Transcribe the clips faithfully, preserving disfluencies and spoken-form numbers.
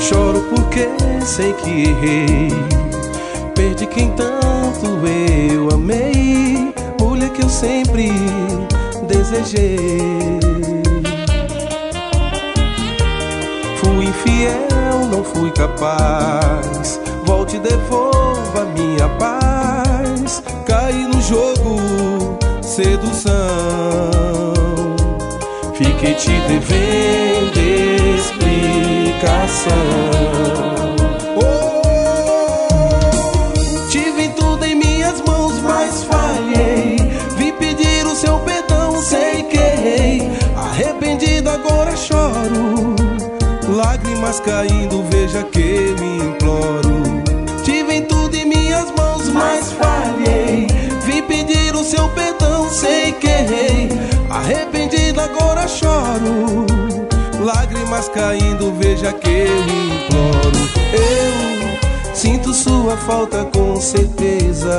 Choro porque sei que errei, perdi quem tanto eu amei, mulher que eu sempre desejei. Fui infiel, não fui capaz, volte e devolva minha paz. Caí no jogo, sedução, fiquei te devendo explicação. Oh, tive tudo em minhas mãos, mas falhei. Vim pedir o seu perdão, sei que errei. Arrependido agora choro, lágrimas caindo, veja que eu imploro. Tive tudo em minhas mãos, mas falhei. Vim pedir o seu perdão, sei que errei. Arrependido agora choro, lágrimas caindo, veja que eu imploro. Eu sinto sua falta com certeza,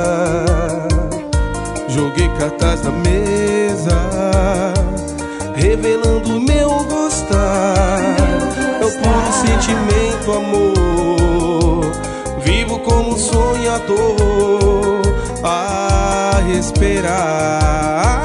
joguei cartaz na mesa, revelando meu gostar. É o puro sentimento, amor, vivo como um sonhador a esperar.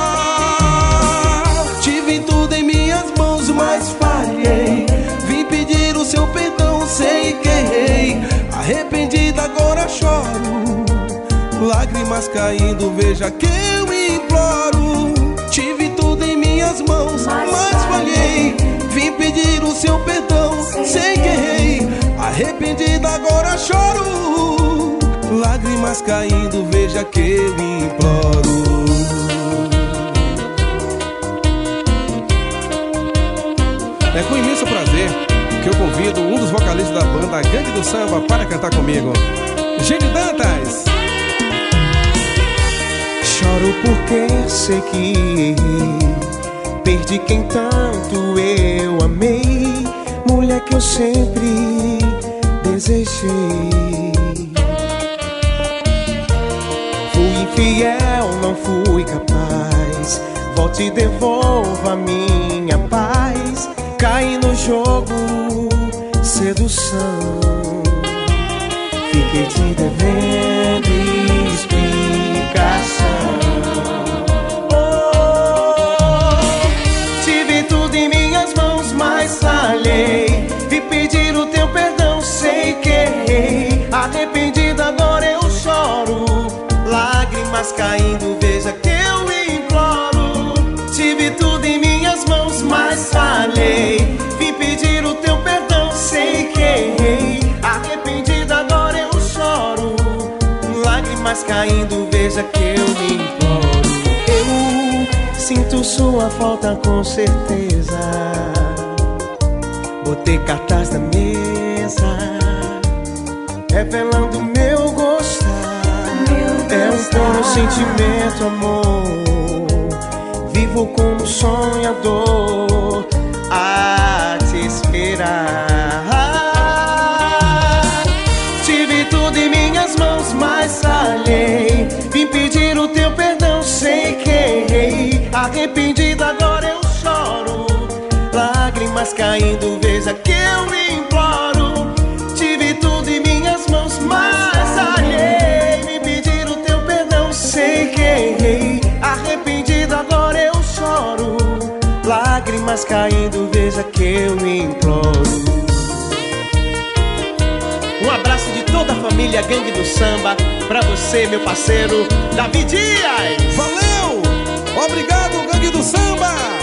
Tive tudo em minhas mãos, mas falhei. Vim pedir o seu perdão, sei que errei. Arrependido agora choro, lágrimas caindo, veja que eu imploro. Tive tudo em minhas mãos, mas falhei. Vim pedir o seu perdão, sei que errei. Arrependido agora choro, lágrimas caindo, veja que eu imploro. É com imenso prazer que eu convido um dos vocalistas da banda Gangue do Samba para cantar comigo, Gênio Dantas. Choro porque sei que errei, perdi quem tanto eu amei, mulher que eu sempre desejei. Fui infiel, não fui capaz, volte e devolva minha paz. Caí no jogo, sedução, fiquei te devendo explicação. Falhei, vim pedir o teu perdão, sei que errei. Arrependido agora eu choro, lágrimas caindo, veja que eu imploro. Tive tudo em minhas mãos, mas falhei. Vim pedir o teu perdão, sei que errei. Arrependido agora eu choro, lágrimas caindo, veja que eu imploro. Eu sinto sua falta com certeza, botei cartaz na mesa, revelando meu gostar. É um puro sentimento, amor, vivo como um sonhador a te esperar. Tive tudo em minhas mãos, mas falhei. Vim pedir o teu perdão, sei que errei. Arrependido agora eu choro, lágrimas caindo, veja que eu imploro. Tive tudo em minhas mãos, mas falhei. Me pedir o teu perdão, sei que errei. Arrependido agora eu choro, lágrimas caindo, veja que eu imploro. Um abraço de toda a família Gangue do Samba pra você, meu parceiro Davi Dias. Valeu! Obrigado, Gangue do Samba!